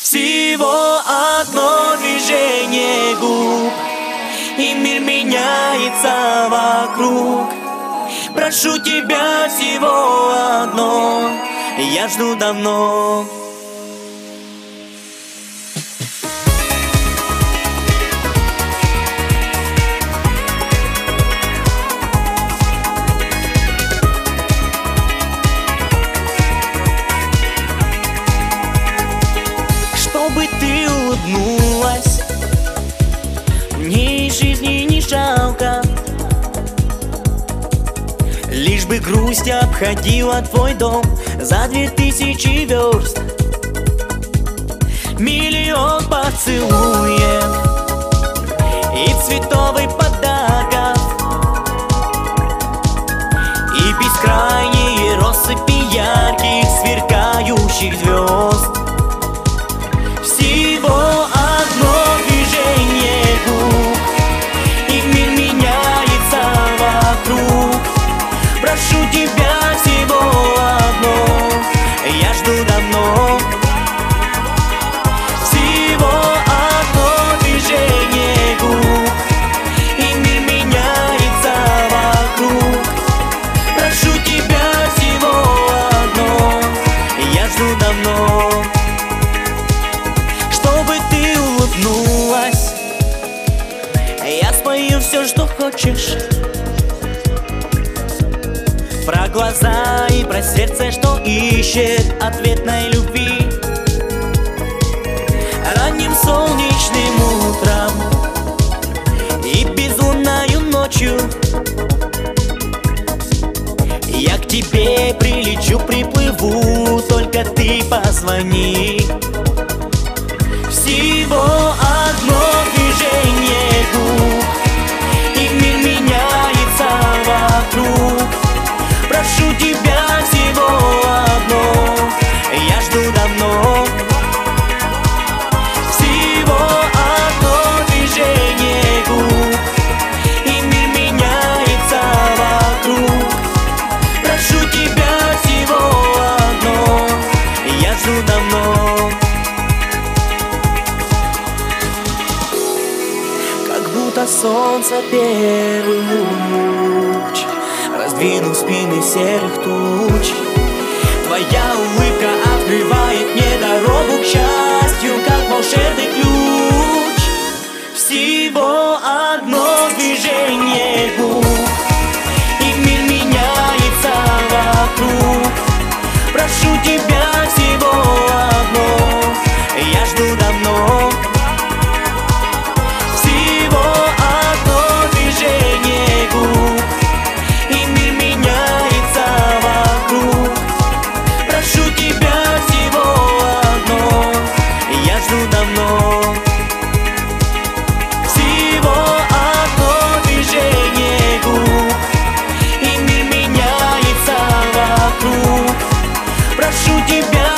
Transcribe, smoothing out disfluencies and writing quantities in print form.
Всего одно движение губ, и мир меняется вокруг. Прошу тебя всего одно, я жду давно. Чтобы ты улыбнулась, мне и жизни не жалко. Лишь бы грусть обходила твой дом за 2000 верст. Миллион поцелуев и цветовых подарков, и бескрайние россыпи ярких сверкающих звезд. Всего одно движение губ, и мир меняется вокруг. Прошу тебя всего одно, я жду давно. Всего одно движение губ, и мир меняется вокруг. Прошу тебя всего одно, я жду давно. Чтобы ты улыбнулась, я спою все, что хочешь. Про глаза и про сердце, что ищет ответной любви. Ранним солнечным утром и безлунною ночью я к тебе прилечу, приплыву, только ты позвони. Всего одно движение губ, и мир меняется вокруг. Прошу тебя всего одно, я жду давно. Всего одно движение губ, и мир меняется вокруг. Прошу тебя всего одно, я жду давно. Как будто солнце первый луч раздвинул спины серых туч. Твоя улыбка открывает мне дорогу к счастью, как волшебный ключ. Всего одно движение губ, и мир меняется вокруг. Прошу тебя всего одно, я жду давно. Всего одно движение губ, и мир меняется вокруг. Прошу тебя всего одно, я жду давно. Всего одно движение губ, и мир меняется вокруг. Прошу тебя